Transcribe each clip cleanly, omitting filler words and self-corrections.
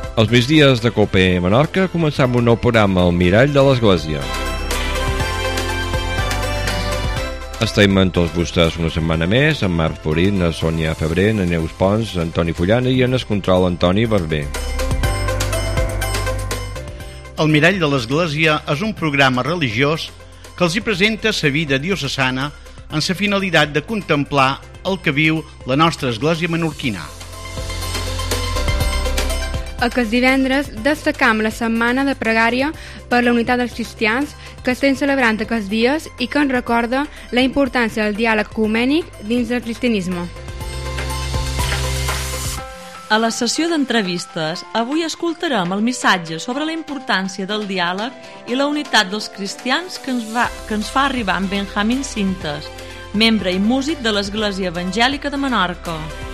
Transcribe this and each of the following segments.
Els migdies de Cope Menorca començam un nou programa al Mirall de l'Església. Estem amb tots vostès una setmana més, amb Marc Porín, a Sònia Febrer, a Neus Pons, a Antoni Fullana i en el control Antoni Barber. El Mirall de l'Església és un programa religiós que els hi presenta la vida diocesana amb la finalitat de contemplar el que viu la nostra església menorquina. Aquest divendres destacam la setmana de pregària per la unitat dels cristians que estem celebrant aquests dies i que ens recorda la importància del diàleg ecumènic dins del cristianisme. A la sessió d'entrevistes, avui escoltarem el missatge sobre la importància del diàleg i la unitat dels cristians que ens fa arribar en Benjamín Cintes, membre i músic de l'Església Evangèlica de Menorca.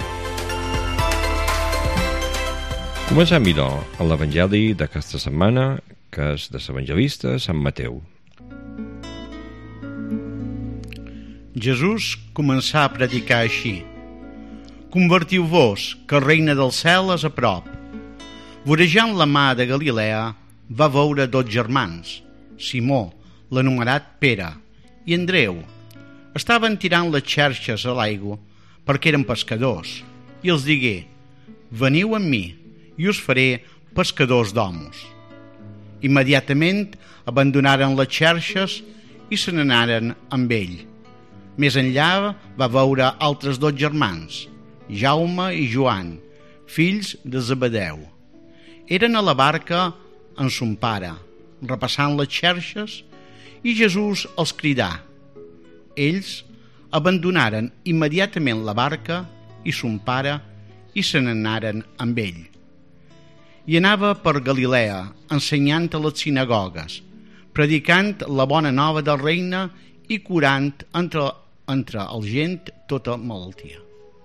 Comencem, doncs, amb l'Evangeli d'aquesta setmana, que és de l'evangelista Sant Mateu. Jesús començà a predicar així: «Convertiu-vos, que el regne del cel és a prop». Vorejant la mà de Galilea, va veure 2 germans, Simó, l'anomenat Pere, i Andreu. Estaven tirant les xarxes a l'aigua perquè eren pescadors, i els digué: «Veniu amb mi, i us faré pescadors d'homes». Immediatament abandonaren les xarxes i se n'anaren amb ell. Més enllà va veure altres 2 germans, Jaume i Joan, fills de Zebedeu. Eren a la barca amb son pare, repassant les xarxes, i Jesús els cridà. Ells abandonaren immediatament la barca i son pare i se n'anaren amb ell. I anava per Galilea, ensenyant a les sinagogues, predicant la bona nova del regne i curant entre el gent tota malaltia.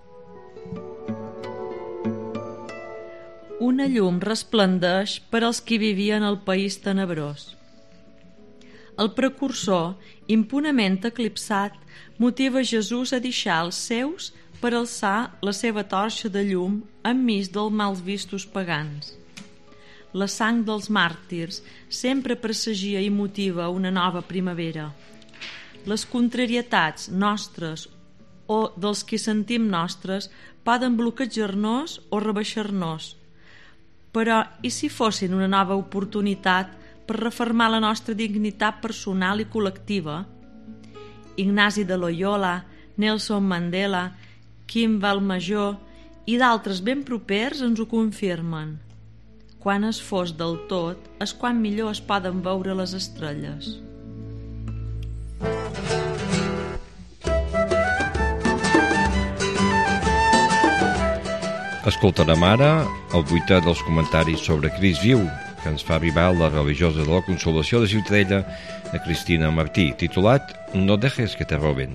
Una llum resplendeix per als qui vivien al país tenebrós. El precursor, impunement eclipsat, motiva Jesús a deixar els seus per alçar la seva torxa de llum enmig dels mals vistos pagans. La sang dels màrtirs sempre presagia i motiva una nova primavera. Les contrarietats nostres o dels que sentim nostres poden bloquejar-nos o rebaixar-nos. Però i si fossin una nova oportunitat per reformar la nostra dignitat personal i col·lectiva? Ignasi de Loyola, Nelson Mandela, Kim Valmajor i d'altres ben propers ens ho confirmen. Quan es fos del tot, és quan millor es poden veure les estrelles. Escoltarem ara el 8è dels comentaris sobre Crist viu, que ens fa arribar la religiosa de la Consolació de Ciutadella, a Cristina Martí, titulat «No dejes que te roben».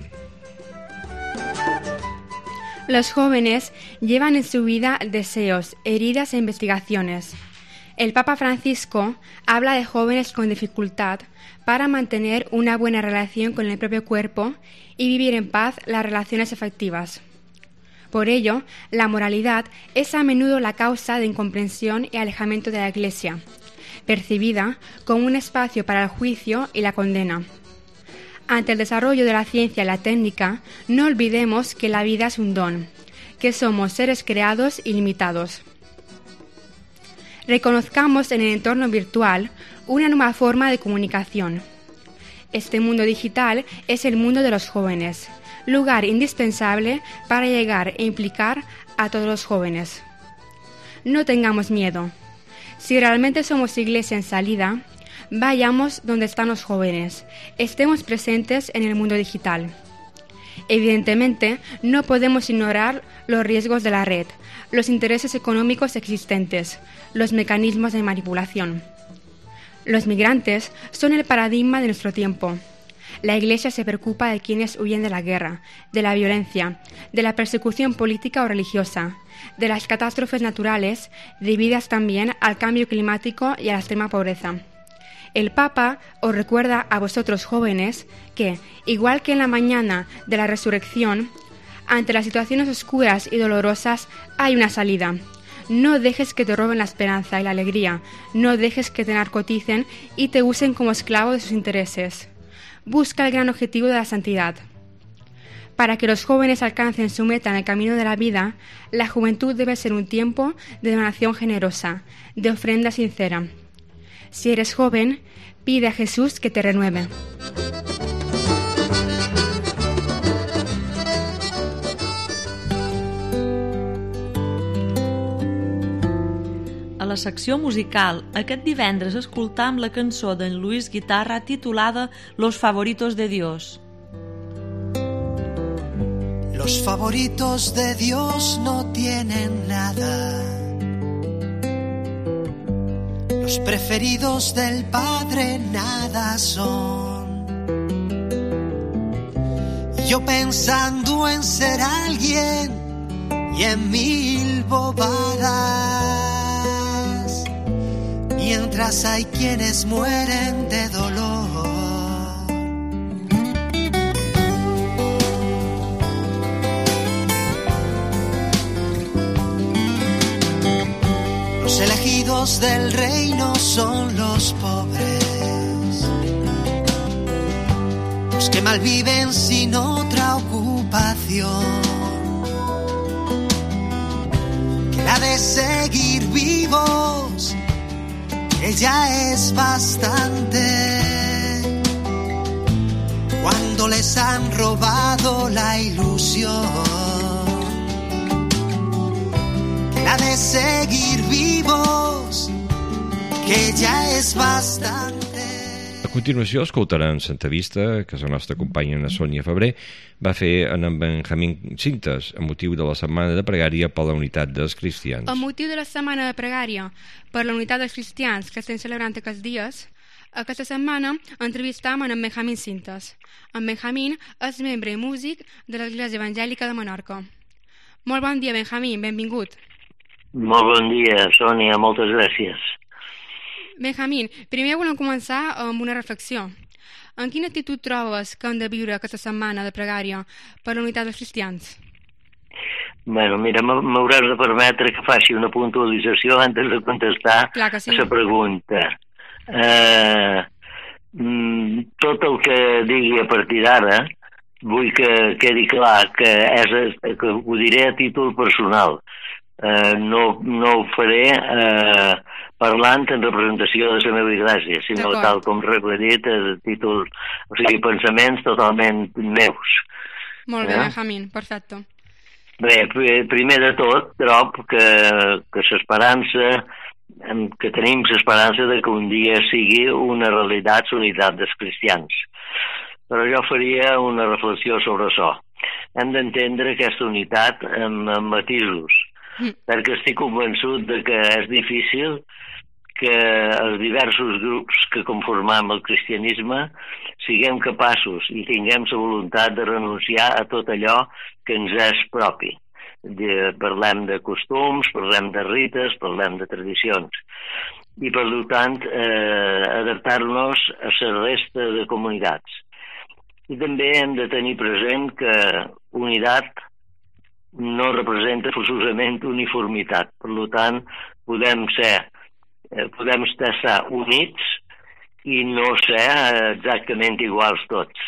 Los jóvenes llevan en su vida deseos, heridas e investigaciones. El Papa Francisco habla de jóvenes con dificultad para mantener una buena relación con el propio cuerpo y vivir en paz las relaciones afectivas. Por ello, la moralidad es a menudo la causa de incomprensión y alejamiento de la Iglesia, percibida como un espacio para el juicio y la condena. Ante el desarrollo de la ciencia y la técnica, no olvidemos que la vida es un don, que somos seres creados y limitados. Reconozcamos en el entorno virtual una nueva forma de comunicación. Este mundo digital es el mundo de los jóvenes, lugar indispensable para llegar e implicar a todos los jóvenes. No tengamos miedo. Si realmente somos iglesia en salida, vayamos donde están los jóvenes, estemos presentes en el mundo digital. Evidentemente, no podemos ignorar los riesgos de la red, los intereses económicos existentes, los mecanismos de manipulación. Los migrantes son el paradigma de nuestro tiempo. La Iglesia se preocupa de quienes huyen de la guerra, de la violencia, de la persecución política o religiosa, de las catástrofes naturales, debidas también al cambio climático y a la extrema pobreza. El Papa os recuerda a vosotros jóvenes que, igual que en la mañana de la resurrección, ante las situaciones oscuras y dolorosas hay una salida. No dejes que te roben la esperanza y la alegría. No dejes que te narcoticen y te usen como esclavo de sus intereses. Busca el gran objetivo de la santidad. Para que los jóvenes alcancen su meta en el camino de la vida, la juventud debe ser un tiempo de donación generosa, de ofrenda sincera. Si eres joven, pide a Jesús que te renueve. A la secció musical, aquest divendres escoltam la cançó d'en Luis Guitarra titulada Los favoritos de Dios. Los favoritos de Dios no tienen nada. Los preferidos del Padre nada son. Yo pensando en ser alguien y en mil bobadas, mientras hay quienes mueren de dolor. Los elegidos del reino son los pobres, los que malviven sin otra ocupación que la de seguir vivos, que ya es bastante cuando les han robado la ilusión. La de seguir vivos, que ja és bastante. A continuació escoltarem l'entrevista que la nostra companya Ana Sònia Febrer va fer en Benjamín Cintas a motiu de la Setmana de Pregària per la Unitat dels Cristians. A motiu de la Setmana de Pregària per la Unitat dels Cristians que estem celebrant aquests dies, aquesta setmana entrevistam en Benjamín Cintas. En Benjamín és membre i músic de l'Església Evangèlica de Menorca. Molt bon dia, Benjamín, benvingut. Molt bon dia, Sònia, moltes gràcies. Benjamín, primer volem començar amb una reflexió. En quina actitud trobes que hem de viure aquesta setmana de pregària per la Unitat dels Cristians? Bueno, mira, m'hauràs de permetre que faci una puntualització antes de contestar Clar que sí. a la pregunta. Tot el que digui a partir d'ara vull que quedi clar que ho diré a títol personal. No ho faré parlant en representació de la meva iglesia, sinó tal com dit, a títol, o sigui, pensaments totalment meus. Molt bé, Benjamín, perfecte. Bé, primer de tot, trob que l'esperança, que tenim l'esperança de que un dia sigui una realitat l'unitat dels cristians. Però jo faria una reflexió sobre això. Hem d'entendre aquesta unitat amb matisos, perquè estic convençut de que és difícil que els diversos grups que conformam el cristianisme siguem capaços i tinguem la voluntat de renunciar a tot allò que ens és propi. Parlem de costums, parlem de rites, parlem de tradicions. I, per tant, adaptar-nos a la resta de comunitats. I també hem de tenir present que unitat no representa forçosament uniformitat. Per tant, podem estar units i no ser exactament iguals tots.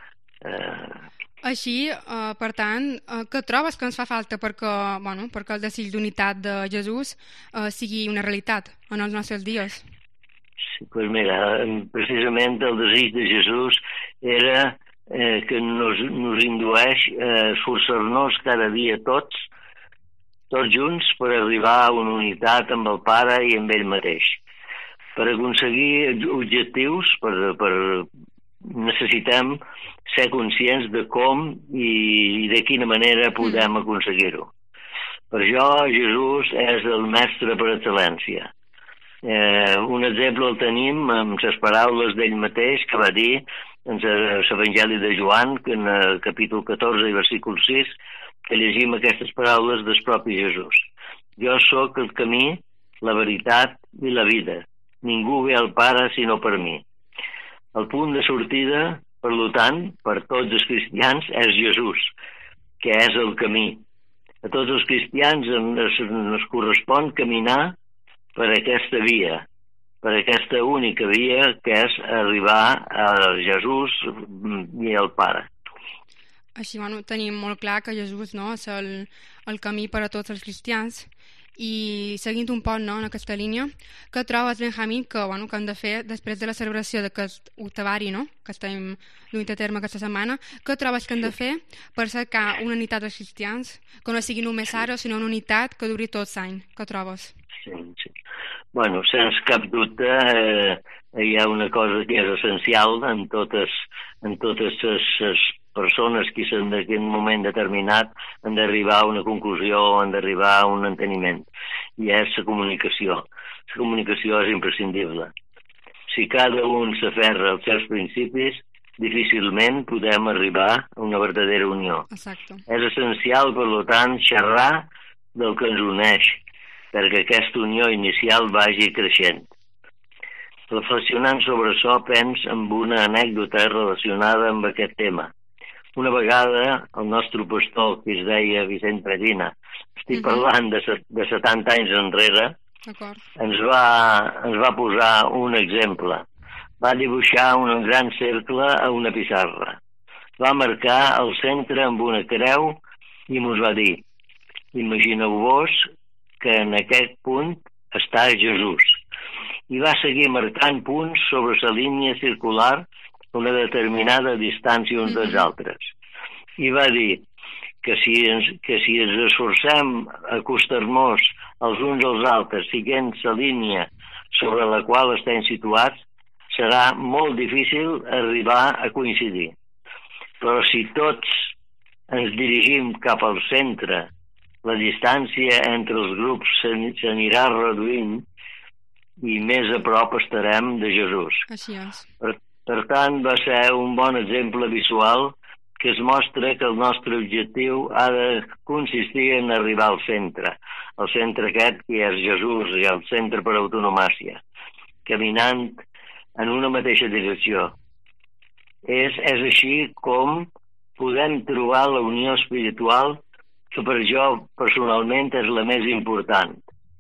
Així, per tant, què trobes que ens fa falta perquè el desig d'unitat de Jesús sigui una realitat en els nostres dies? Sí, doncs mira, precisament el desig de Jesús era que nos indueix a esforçar-nos cada dia tots junts per arribar a una unitat amb el Pare i amb ell mateix. Per aconseguir objectius, necessitem ser conscients de com i de quina manera podem aconseguir-ho. Per això Jesús és el mestre per excel·lència. Un exemple el tenim amb les paraules d'ell mateix que va dir en l'Evangeli de Joan, que en el capítol 14 i versícul 6, que llegim aquestes paraules del propi Jesús. Jo sóc el camí, la veritat i la vida. Ningú ve al Pare sinó per mi. El punt de sortida, per tant, per tots els cristians, és Jesús, que és el camí. A tots els cristians ens correspon caminar per aquesta via, per aquesta única via que és arribar a Jesús i al Pare. Així, tenim molt clar que Jesús, no, és el camí per a tots els cristians. I seguint un poc, no, en aquesta línia, què trobes, Benjamí, que hem de fer després de la celebració d'aquest octavari, no, que estem duint a terme aquesta setmana? Què trobes que hem de fer per cercar una unitat dels cristians, que no sigui només ara, sinó una unitat que duri tot l'any? Què trobes? Sí. Bueno, sense cap dubte hi ha una cosa que és essencial en totes les persones que en aquest moment determinat han d'arribar a una conclusió o han d'arribar a un enteniment, i és la comunicació. La comunicació és imprescindible. Si cada un s'aferra als seus principis, difícilment podem arribar a una verdadera unió. Exacte. És essencial, per tant, xerrar del que ens uneix, perquè aquesta unió inicial vagi creixent. Reflexionant sobre això, pens en una anècdota relacionada amb aquest tema. Una vegada el nostre pastor, que es deia Vicent Predina, estic parlant de 70 anys enrere, ens va posar un exemple. Va dibuixar un gran cercle a una pissarra. Va marcar el centre amb una creu i mos va dir: imagineu-vos que en aquest punt està Jesús. I va seguir marcant punts sobre la línia circular a una determinada distància uns dels altres. I va dir que si ens esforcem a acostar-nos els uns als altres seguint la línia sobre la qual estem situats, serà molt difícil arribar a coincidir. Però si tots ens dirigim cap al centre, la distància entre els grups s'anirà reduint i més a prop estarem de Jesús. Així és. Per tant, va ser un bon exemple visual que es mostra que el nostre objectiu ha de consistir en arribar al centre. El centre aquest que és Jesús i el centre per autonomàcia, caminant en una mateixa direcció. És així com podem trobar la unió espiritual que per jo personalment és la més important.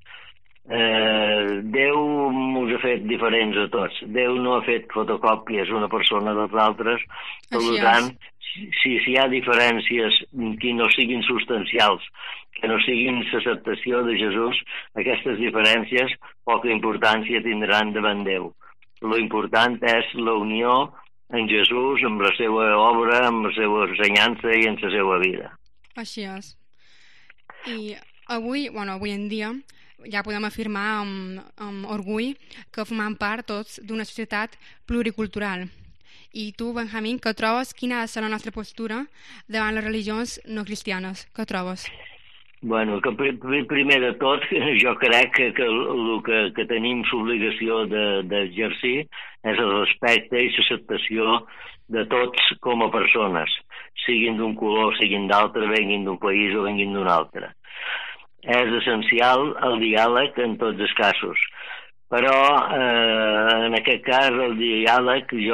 Déu mos ha fet diferents a tots. Déu no ha fet fotocòpies una persona dels altres. Per tant, si hi ha diferències que no siguin substancials, que no siguin l'acceptació de Jesús, aquestes diferències poca importància tindran davant Déu. Lo important és la unió en Jesús, amb la seva obra, amb la seva ensenyança i en la seva vida. Així és. I avui en dia, ja podem afirmar amb orgull que formem part tots d'una societat pluricultural. I tu, Benjamí, què trobes? Quina ha de ser la nostra postura davant les religions no cristianes? Què trobes? Bueno, que primer de tot, jo crec que el que tenim l'obligació d'exercir és el respecte i l'acceptació de tots com a persones, siguin d'un color, siguin d'altre, venguin d'un país o venguin d'un altre. És essencial el diàleg en tots els casos. Però en aquest cas el diàleg jo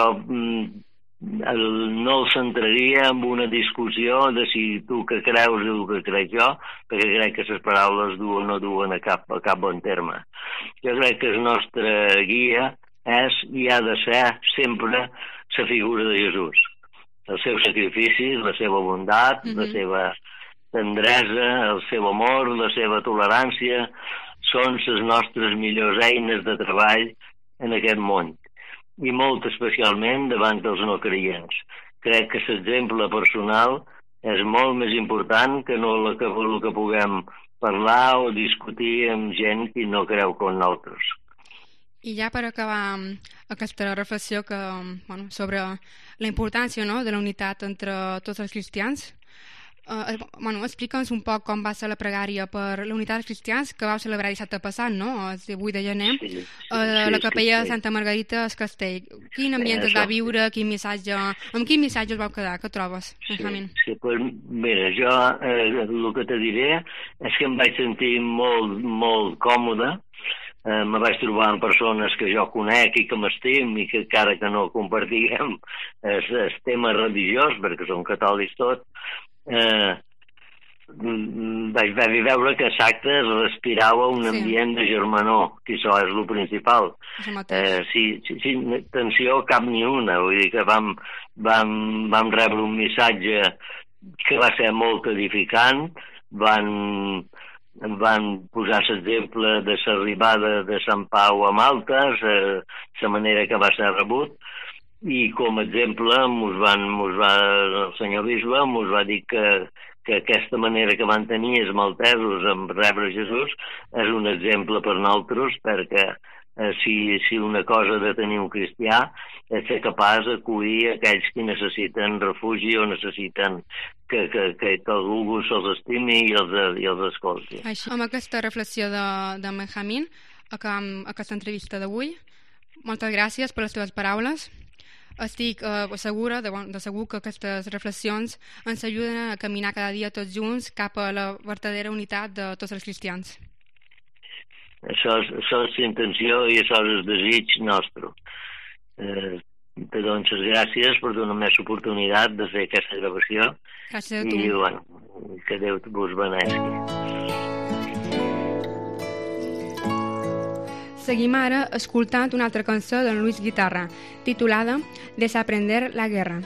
no el centraria en una discussió de si tu que creus i el que crec jo, perquè crec que les paraules no duen a cap bon terme. Jo crec que el nostre guia és i ha de ser sempre la figura de Jesús. El seu sacrifici, la seva bondat, la seva tendresa, el seu amor, la seva tolerància, són les nostres millors eines de treball en aquest món, i molt especialment davant dels no creients. Crec que l'exemple personal és molt més important que no el que puguem parlar o discutir amb gent que no creu com nosaltres. I ja per acabar aquesta reflexió sobre la importància de la unitat entre tots els cristians, explica'ns un poc com va ser la pregària per la unitat dels cristians que vau celebrar dissabte passat, no? El 8 de gener, a la capella de Santa Margarita al Castell. Quin ambient es va viure, amb quin missatge us vau quedar? Què trobes, Benjamín? Sí, mira, jo el que te diré és que em vaig sentir molt, molt còmode. Me vaig trobar amb persones que jo conec i que m'estim i que encara que no compartíem el tema religiós, perquè som catòlics tots, vaig veure que exacte es respirava un ambient de germanor, que això és el principal. Sí, tensió cap ni una, vull dir que vam rebre un missatge que va ser molt edificant, van posar l'exemple de l'arribada de Sant Pau a Malta, la manera que va ser rebut, i com a exemple el senyor bisbe ens va dir que aquesta manera que van tenir els maltesos en rebre Jesús és un exemple per nosaltres, perquè si una cosa de tenir un cristià és ser capaç d'acollir aquells que necessiten refugi o necessiten que algú se'ls estimi i els escolti. Així, amb aquesta reflexió de Benjamín, acabem aquesta entrevista d'avui. Moltes gràcies per les teves paraules. Estic segura, de segur que aquestes reflexions ens ajuden a caminar cada dia tots junts cap a la verdadera unitat de tots els cristians. Això és l'intenció i això és el desig nostre. Te dono les gràcies per donar-me l'oportunitat de fer aquesta gravació. Gràcies a tu. I bueno, que Déu vos benesqui. Seguim ara escoltant una altra cançó d'en Luis Guitarra, titulada Desaprender la guerra.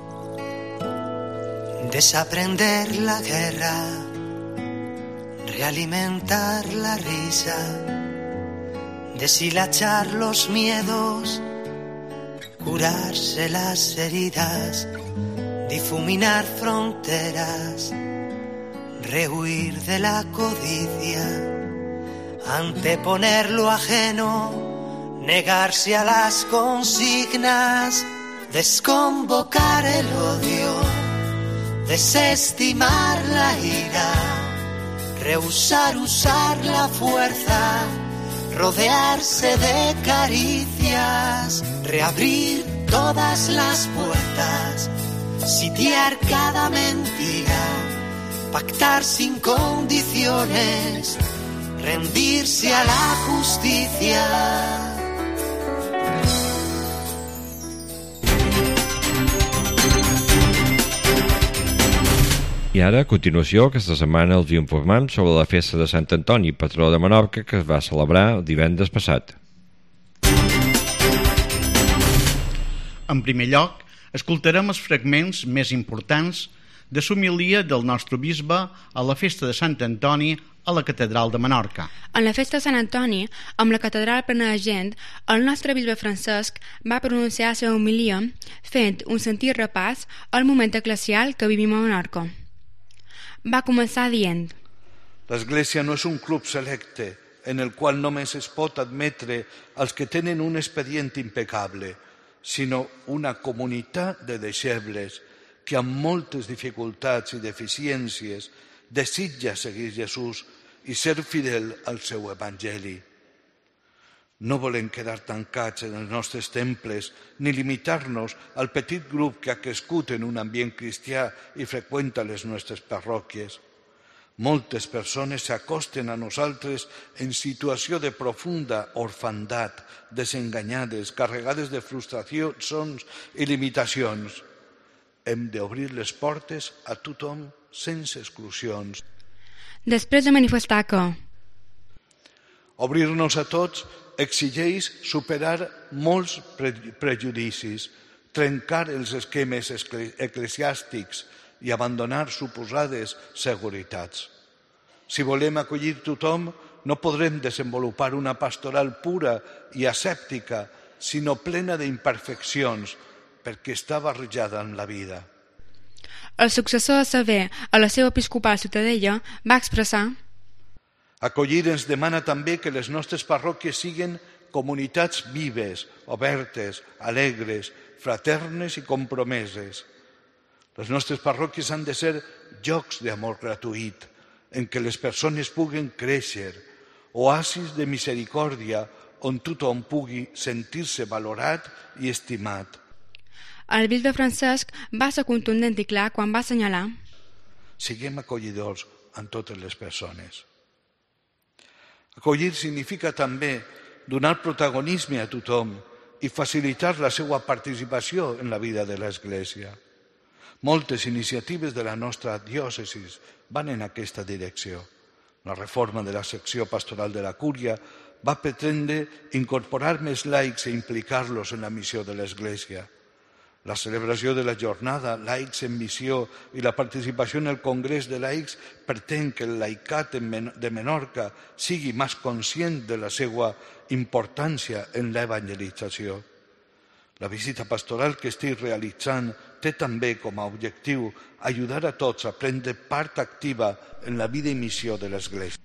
Desaprender la guerra, realimentar la risa, deshilachar los miedos, curarse las heridas, difuminar fronteras, rehuir de la codicia, anteponer lo ajeno, negarse a las consignas, desconvocar el odio, desestimar la ira, rehusar usar la fuerza, rodearse de caricias, reabrir todas las puertas, sitiar cada mentira, pactar sin condiciones, rendirse a la justicia. I ara, a continuació, aquesta setmana els informem sobre la festa de Sant Antoni, patró de Menorca, que es va celebrar el divendres passat. En primer lloc, escoltarem els fragments més importants de l'homilia del nostre bisbe a la festa de Sant Antoni a la catedral de Menorca. En la festa de Sant Antoni, amb la catedral plena de gent, el nostre bisbe Francesc va pronunciar la seva homilia fent un sentit repàs al moment eclesial que vivim a Menorca. Va començar dient: L'Església no és un club selecte en el qual només es pot admetre els que tenen un expedient impecable, sinó una comunitat de deixebles que amb moltes dificultats i deficiències desitja seguir Jesús i ser fidel al seu evangeli. No volem quedar tancats en els nostres temples ni limitar-nos al petit grup que ha crescut en un ambient cristià i freqüenta les nostres parròquies. Moltes persones s'acosten a nosaltres en situació de profunda orfandat, desenganyades, carregades de frustracions i limitacions. Hem d'obrir les portes a tothom sense exclusions. Després de manifestar que obrir-nos a tots exigeix superar molts prejudicis, trencar els esquemes eclesiàstics i abandonar suposades seguretats. Si volem acollir tothom, no podrem desenvolupar una pastoral pura i asèptica, sinó plena d'imperfeccions, perquè està barrejada amb la vida. El successor de Sever, a la seva episcopal Ciutadella, va expressar: acollir ens demana també que les nostres parròquies siguin comunitats vives, obertes, alegres, fraternes i compromeses. Les nostres parròquies han de ser llocs d'amor gratuït, en què les persones puguen créixer, oasis de misericòrdia on tothom pugui sentir-se valorat i estimat. El bisbe Francesc va ser contundent i clar quan va assenyalar: siguem acollidors amb totes les persones. Acollir significa també donar protagonisme a tothom i facilitar la seva participació en la vida de l'Església. Moltes iniciatives de la nostra diòcesi van en aquesta direcció. La reforma de la secció pastoral de la Cúria va pretendre incorporar més laics i implicar-los en la missió de l'Església. La celebració de la jornada Laics en Missió i la participació en el Congrés de Laics pretén que el laicat de Menorca sigui més conscient de la seva importància en l'evangelització. La visita pastoral que estic realitzant té també com a objectiu ajudar a tots a prendre part activa en la vida i missió de l'Església.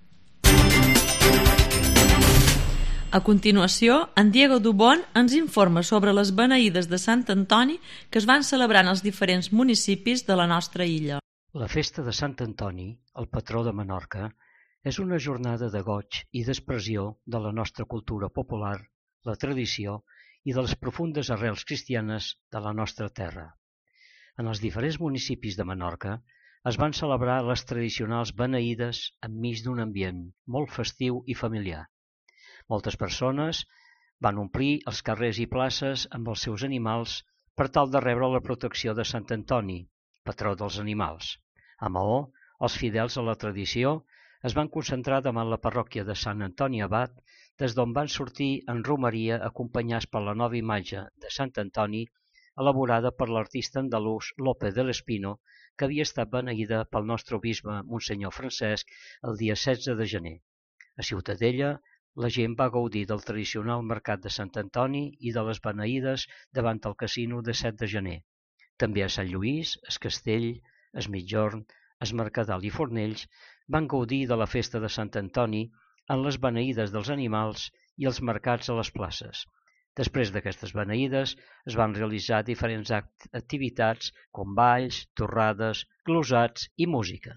A continuació, en Diego Dubón ens informa sobre les beneïdes de Sant Antoni que es van celebrar en els diferents municipis de la nostra illa. La festa de Sant Antoni, el patró de Menorca, és una jornada de goig i d'expressió de la nostra cultura popular, la tradició i de les profundes arrels cristianes de la nostra terra. En els diferents municipis de Menorca es van celebrar les tradicionals beneïdes enmig d'un ambient molt festiu i familiar. Moltes persones van omplir els carrers i places amb els seus animals per tal de rebre la protecció de Sant Antoni, patró dels animals. A Maó, els fidels a la tradició es van concentrar davant la parròquia de Sant Antoni Abat, des d'on van sortir en romeria acompanyats per la nova imatge de Sant Antoni elaborada per l'artista andalús Lope de l'Espino, que havia estat beneïda pel nostre bisbe Monsenyor Francesc el dia 16 de gener. A Ciutadella, la gent va gaudir del tradicional mercat de Sant Antoni i de les beneïdes davant el casino de 7 de gener. També a Sant Lluís, Es Castell, Es Migjorn, Es Mercadal i Fornells van gaudir de la festa de Sant Antoni en les beneïdes dels animals i els mercats a les places. Després d'aquestes beneïdes es van realitzar diferents activitats com balls, torrades, glosats i música.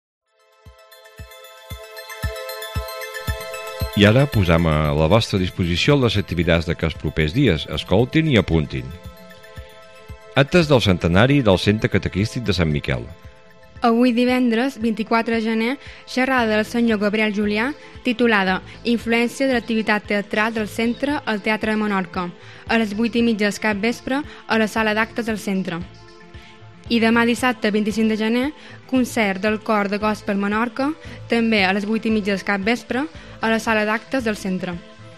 I ara posam a la vostra disposició les activitats d'aquests propers dies. Escoltin i apuntin. Actes del centenari del Centre Catequístic de Sant Miquel. Avui divendres, 24 de gener, xerrada del senyor Gabriel Julià, titulada Influència de l'activitat teatral del centre al Teatre de Menorca, a les 8:30 del capvespre a la sala d'actes del centre. I demà dissabte, 25 de gener, concert del cor de Gospel Menorca, també a les 8:30 del capvespre, a la sala d'actes del centre.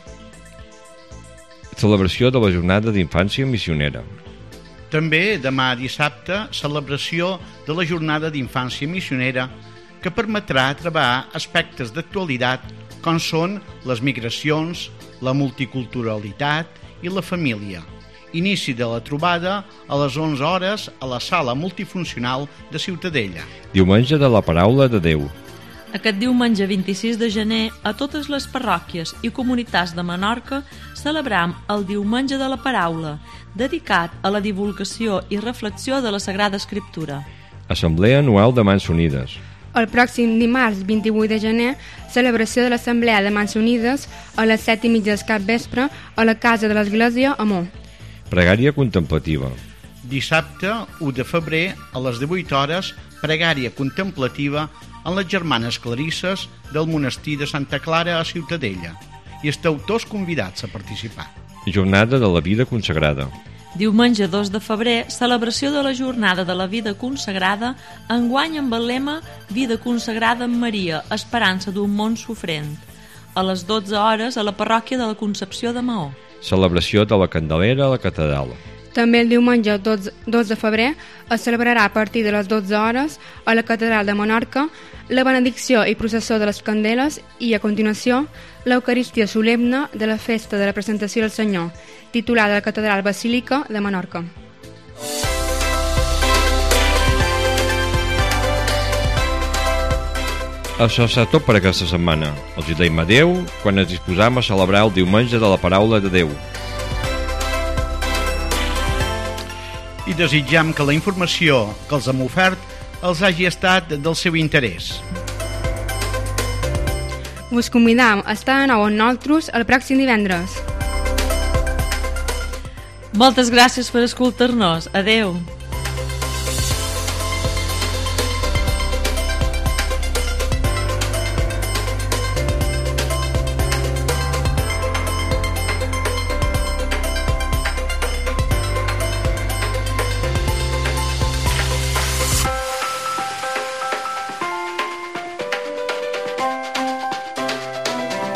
Celebració de la jornada d'infància missionera. També demà dissabte, celebració de la jornada d'infància missionera que permetrà treballar aspectes d'actualitat com són les migracions, la multiculturalitat i la família. Inici de la trobada a les 11 hores a la sala multifuncional de Ciutadella. Diumenge de la Paraula de Déu. Aquest diumenge 26 de gener, a totes les parròquies i comunitats de Menorca celebram el Diumenge de la Paraula, dedicat a la divulgació i reflexió de la Sagrada Escriptura. Assemblea anual de Mans Unides. El pròxim dimarts 28 de gener, celebració de l'Assemblea de Mans Unides a les 7:30 del capvespre a la Casa de l'Església a Mó. Pregària contemplativa. Dissabte 1 de febrer a les 18 hores, pregària contemplativa en les germanes clarisses del monestir de Santa Clara a Ciutadella. I esteu tots convidats a participar. Jornada de la vida consagrada. Diumenge 2 de febrer, celebració de la Jornada de la Vida Consagrada, enguany amb el lema Vida Consagrada amb Maria, esperança d'un món sofrent. A les 12 hores a la parròquia de la Concepció de Maó. Celebració de la Candelera a la catedral. També el diumenge 2 de febrer es celebrarà a partir de les 12 hores a la catedral de Menorca la benedicció i processó de les candeles i, a continuació, l'Eucaristia solemne de la festa de la presentació del Senyor, titulada la Catedral Basílica de Menorca. Això és tot per aquesta setmana. Els diem adeu quan ens disposam a celebrar el Diumenge de la Paraula de Déu. I desitjam que la informació que els hem ofert els hagi estat del seu interès. Us convidam a estar de nou amb nosaltres el pròxim divendres. Moltes gràcies per escoltar-nos. Adeu.